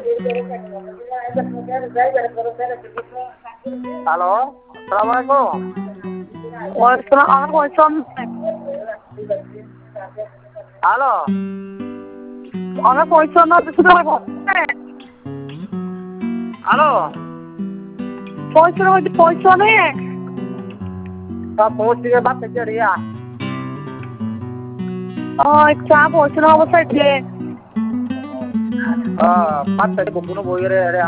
Hello, আসসালামু আলাইকুম। আমার পয়সা হ্যালো, আমার পয়সা না শুধু হ্যালো, পয়সা নেই सब पहुंच के बात कैसे रिया? চা পয়সা অবস্থায় যে बात करके बुकुनो बोल रहे अरे